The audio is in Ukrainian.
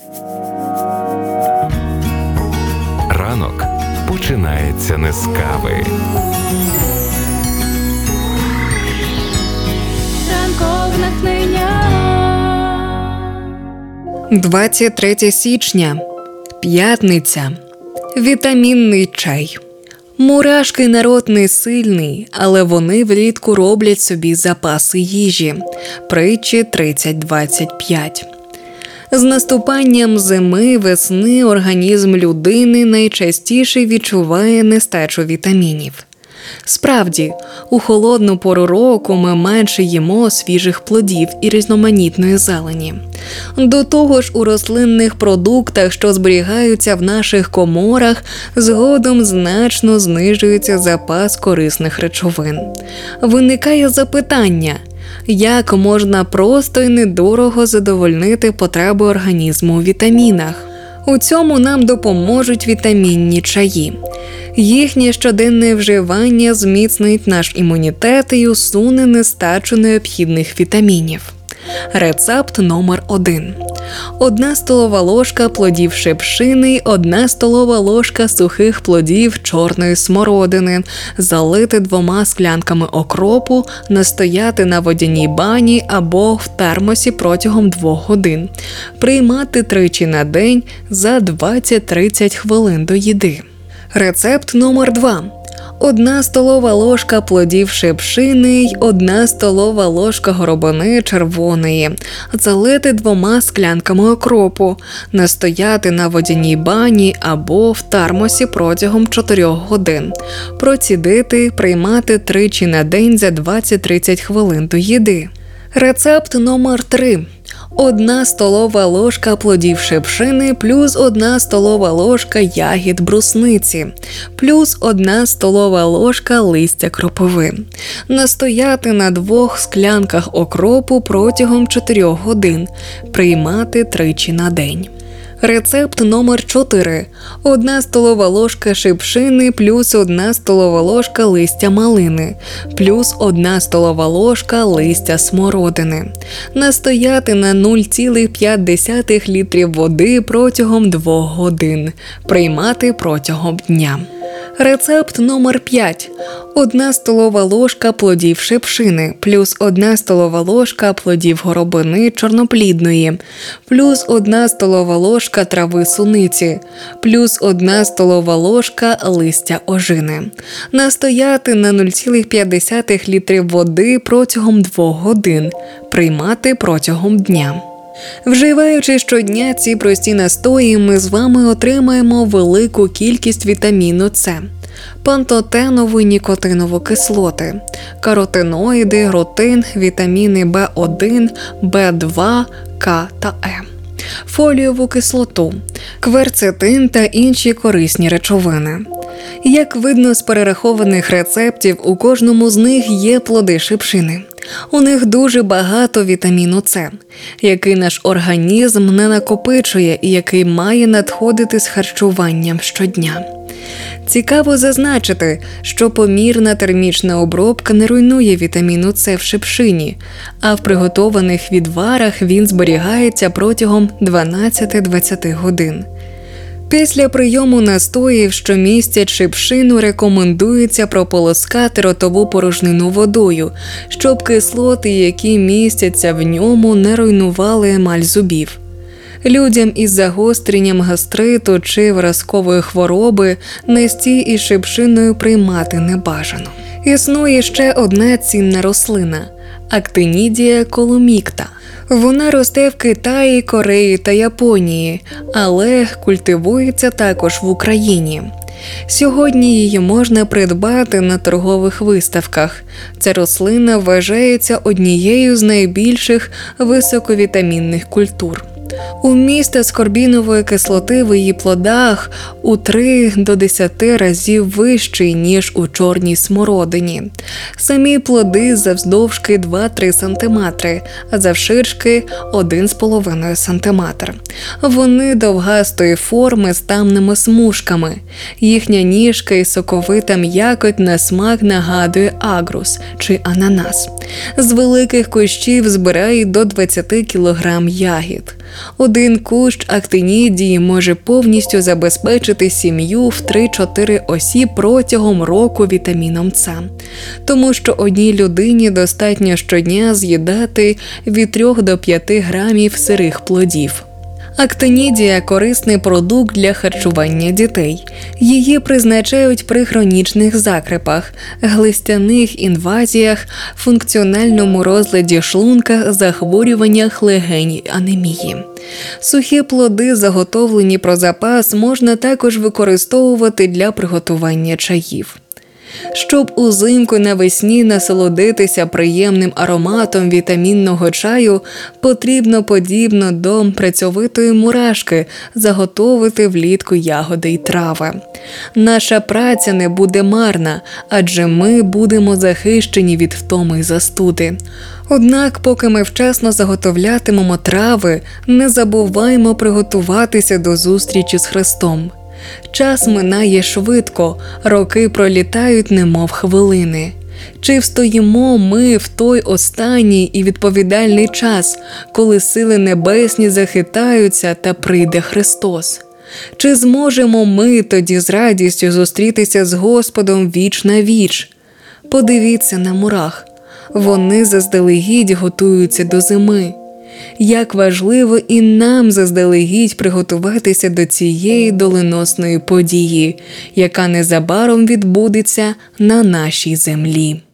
Ранок починається не з кави. Ранкове натхнення. 23 січня. П'ятниця. Вітамінний чай. Мурашки народ не сильний, але вони влітку роблять собі запаси їжі. Притчі 30:25. З наступанням зими, весни організм людини найчастіше відчуває нестачу вітамінів. Справді, у холодну пору року ми менше їмо свіжих плодів і різноманітної зелені. До того ж, у рослинних продуктах, що зберігаються в наших коморах, згодом значно знижується запас корисних речовин. Виникає запитання, як можна просто і недорого задовольнити потреби організму у вітамінах? У цьому нам допоможуть вітамінні чаї. Їхнє щоденне вживання зміцнить наш імунітет і усуне нестачу необхідних вітамінів. Рецепт номер 1. 1 столова ложка плодів шипшини, 1 столова ложка сухих плодів чорної смородини, залити 2 склянками окропу, настояти на водяній бані або в термосі протягом 2 годин. Приймати тричі на день за 20-30 хвилин до їди. Рецепт номер 2. 1 столова ложка плодів шипшини й 1 столова ложка горобини червоної. Залити 2 склянками окропу. Настояти на водяній бані або в термосі протягом 4 годин. Процідити, приймати тричі на день за 20-30 хвилин до їди. Рецепт номер 3. 1 столова ложка плодів шипшини плюс 1 столова ложка ягід брусниці плюс 1 столова ложка листя кропиви. Настояти на 2 склянках окропу протягом 4 годин. Приймати тричі на день. Рецепт номер 4. 1 столова ложка шипшини плюс 1 столова ложка листя малини плюс 1 столова ложка листя смородини. Настояти на 0,5 літрів води протягом 2 годин. Приймати протягом дня. Рецепт номер 5. 1 столова ложка плодів шипшини плюс 1 столова ложка плодів горобини чорноплідної плюс 1 столова ложка трави суниці плюс 1 столова ложка листя ожини. Настояти на 0,5 літрів води протягом 2 годин. Приймати протягом дня. Вживаючи щодня ці прості настої, ми з вами отримаємо велику кількість вітаміну С, пантотенову і нікотинову кислоти, каротиноїди, рутин, вітаміни В1, В2, К та Е, фолієву кислоту, кверцетин та інші корисні речовини. Як видно з перерахованих рецептів, у кожному з них є плоди шипшини. У них дуже багато вітаміну С, який наш організм не накопичує і який має надходити з харчуванням щодня. Цікаво зазначити, що помірна термічна обробка не руйнує вітаміну С в шипшині, а в приготованих відварах він зберігається протягом 12-20 годин. Після прийому настоїв, що містять шипшину, рекомендується прополоскати ротову порожнину водою, щоб кислоти, які містяться в ньому, не руйнували емаль зубів. Людям із загостренням гастриту чи виразкової хвороби настій із шипшиною приймати не бажано. Існує ще одна цінна рослина – актинідія коломікта. Вона росте в Китаї, Кореї та Японії, але культивується також в Україні. Сьогодні її можна придбати на торгових виставках. Ця рослина вважається однією з найбільших високовітамінних культур. Вміст аскорбінової кислоти в її плодах у 3 до 10 разів вищий, ніж у чорній смородині. Самі плоди завдовжки 2-3 см, а завширшки 1,5 см. Вони довгастої форми з тамними смужками. Їхня ніжка і соковита м'якоть на смак нагадує агрус чи ананас. З великих кущів збирають до 20 кг ягід. Один кущ актинідії може повністю забезпечити сім'ю в 3-4 осіб протягом року вітаміном С, тому що одній людині достатньо щодня з'їдати від 3 до 5 грамів сирих плодів. Актинідія – корисний продукт для харчування дітей. Її призначають при хронічних закрепах, глистяних інвазіях, функціональному розладі шлунка, захворюваннях легень, анемії. Сухі плоди, заготовлені про запас, можна також використовувати для приготування чаїв. Щоб узимку навесні насолодитися приємним ароматом вітамінного чаю, потрібно подібно до працьовитої мурашки заготовити влітку ягоди й трави. Наша праця не буде марна, адже ми будемо захищені від втоми й застуди. Однак, поки ми вчасно заготовлятимемо трави, не забуваймо приготуватися до зустрічі з Христом. Час минає швидко, роки пролітають немов хвилини. Чи встоїмо ми в той останній і відповідальний час, коли сили небесні захитаються та прийде Христос? Чи зможемо ми тоді з радістю зустрітися з Господом віч на віч? Подивіться на мурах. Вони заздалегідь готуються до зими. Як важливо і нам заздалегідь приготуватися до цієї доленосної події, яка незабаром відбудеться на нашій землі.